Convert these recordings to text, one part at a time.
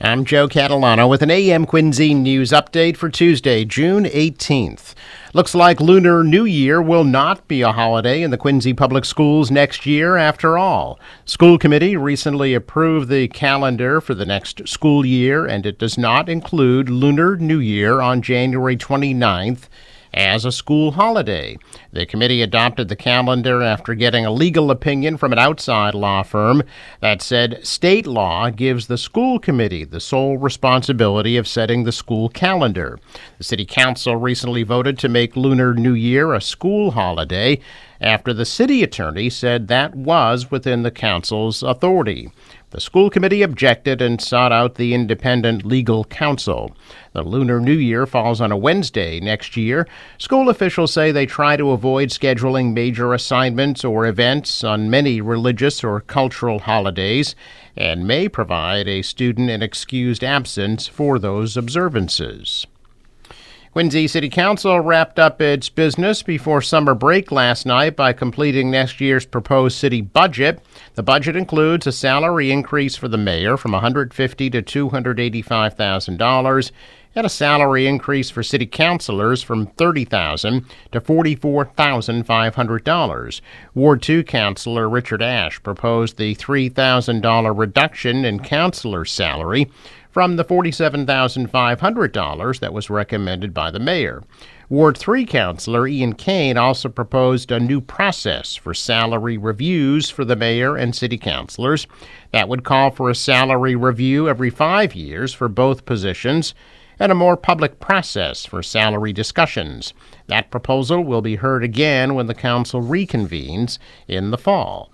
I'm Joe Catalano with an AM Quincy news update for Tuesday, June 18th. Looks like Lunar New Year will not be a holiday in the Quincy Public Schools next year after all. School committee recently approved the calendar for the next school year, and it does not include Lunar New Year on January 29th as a school holiday. The committee adopted the calendar after getting a legal opinion from an outside law firm that said state law gives the school committee the sole responsibility of setting the school calendar. The city council recently voted to make Lunar New Year a school holiday after the city attorney said that was within the council's authority. The school committee objected and sought out the independent legal counsel. The Lunar New Year falls on a Wednesday next year. School officials say they try to avoid scheduling major assignments or events on many religious or cultural holidays and may provide a student an excused absence for those observances. Quincy City Council wrapped up its business before summer break last night by completing next year's proposed city budget. The budget includes a salary increase for the mayor from $150,000 to $285,000 and a salary increase for city councilors from $30,000 to $44,500. Ward 2 Councilor Richard Ash proposed the $3,000 reduction in councilor salary from the $47,500 that was recommended by the mayor. Ward 3 Councilor Ian Kane also proposed a new process for salary reviews for the mayor and city councilors that would call for a salary review every 5 years for both positions and a more public process for salary discussions. That proposal will be heard again when the council reconvenes in the fall.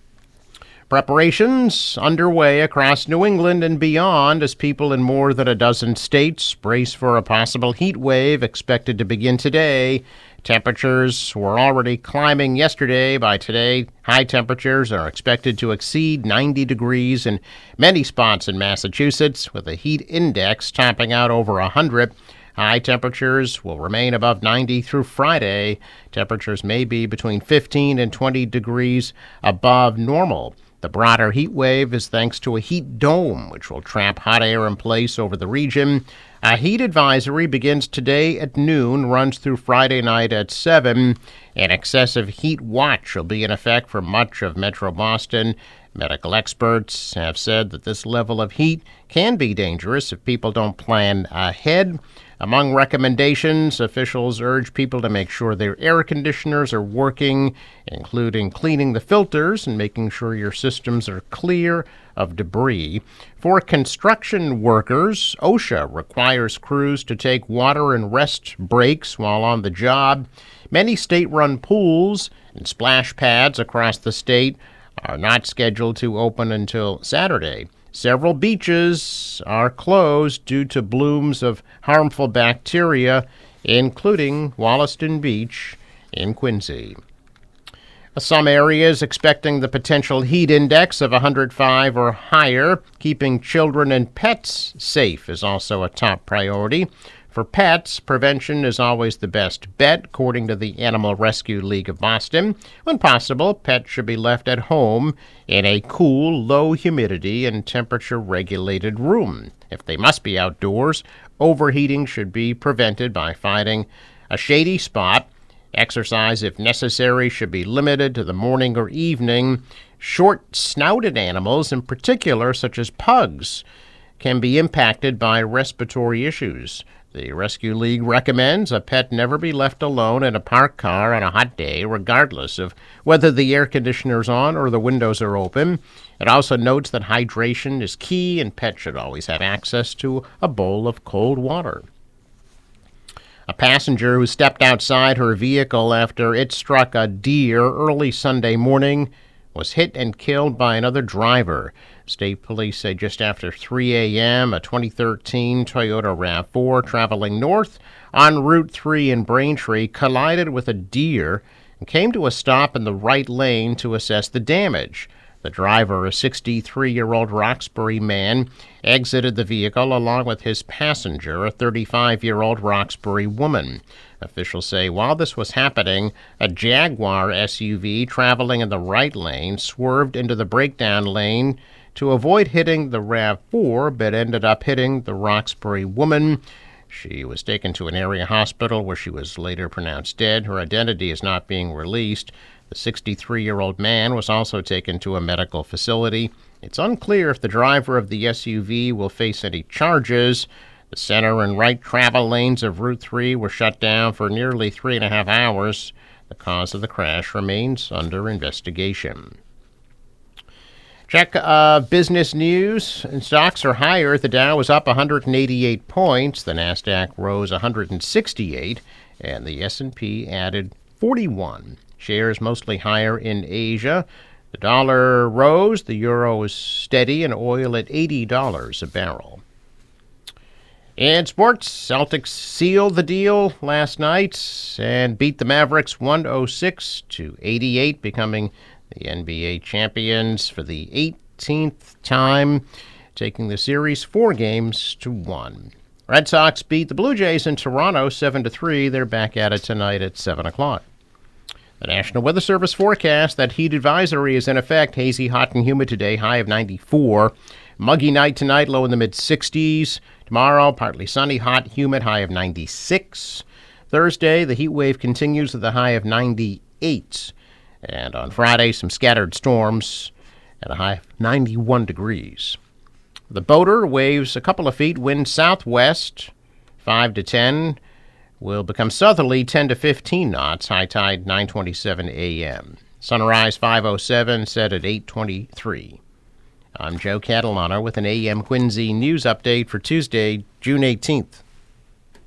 Preparations underway across New England and beyond as people in more than a dozen states brace for a possible heat wave expected to begin today. Temperatures were already climbing yesterday. By today, high temperatures are expected to exceed 90 degrees in many spots in Massachusetts, with a heat index topping out over 100. High temperatures will remain above 90 through Friday. Temperatures may be between 15 and 20 degrees above normal. The broader heat wave is thanks to a heat dome, which will trap hot air in place over the region. A heat advisory begins today at noon, runs through Friday night at 7. An excessive heat watch will be in effect for much of Metro Boston. Medical experts have said that this level of heat can be dangerous if people don't plan ahead. Among recommendations, officials urge people to make sure their air conditioners are working, including cleaning the filters and making sure your systems are clear of debris. For construction workers, OSHA requires crews to take water and rest breaks while on the job. Many state-run pools and splash pads across the state are not scheduled to open until Saturday. Several beaches are closed due to blooms of harmful bacteria, including Wollaston Beach in Quincy. Some areas expecting the potential heat index of 105 or higher. Keeping children and pets safe is also a top priority. For pets, prevention is always the best bet, according to the Animal Rescue League of Boston. When possible, pets should be left at home in a cool, low humidity and temperature-regulated room. If they must be outdoors, overheating should be prevented by finding a shady spot. Exercise, if necessary, should be limited to the morning or evening. Short-snouted animals, in particular, such as pugs, can be impacted by respiratory issues. The Rescue League recommends a pet never be left alone in a parked car on a hot day, regardless of whether the air conditioner is on or the windows are open. It also notes that hydration is key and pets should always have access to a bowl of cold water. A passenger who stepped outside her vehicle after it struck a deer early Sunday morning was hit and killed by another driver. State police say just after 3 a.m., a 2013 Toyota RAV4 traveling north on Route 3 in Braintree collided with a deer and came to a stop in the right lane to assess the damage. The driver, a 63-year-old Roxbury man, exited the vehicle along with his passenger, a 35-year-old Roxbury woman. Officials say while this was happening, a Jaguar SUV traveling in the right lane swerved into the breakdown lane to avoid hitting the RAV4, but ended up hitting the Roxbury woman. She was taken to an area hospital where she was later pronounced dead. Her identity is not being released. The 63-year-old man was also taken to a medical facility. It's unclear if the driver of the SUV will face any charges. The center and right travel lanes of Route 3 were shut down for nearly 3.5 hours. The cause of the crash remains under investigation. Check business news. Stocks are higher. The Dow was up 188 points. The Nasdaq rose 168, and the S&P added 41. Shares mostly higher in Asia. The dollar rose. The euro is steady, and oil at $80 a barrel. In sports, Celtics sealed the deal last night and beat the Mavericks 106-88, becoming the NBA champions for the 18th time, taking the series 4-1. Red Sox beat the Blue Jays in Toronto 7-3. They're back at it tonight at 7 o'clock. The National Weather Service forecast that heat advisory is in effect. Hazy, hot, and humid today, high of 94. Muggy night tonight, low in the mid-60s. Tomorrow, partly sunny, hot, humid, high of 96. Thursday, the heat wave continues with a high of 98. And on Friday, some scattered storms at a high of 91 degrees. The boater waves a couple of feet, wind southwest 5 to 10, will become southerly 10 to 15 knots, high tide 9:27 a.m. Sunrise 5:07, set at 8:23. I'm Joe Catalano with an AM Quincy news update for Tuesday, June 18th.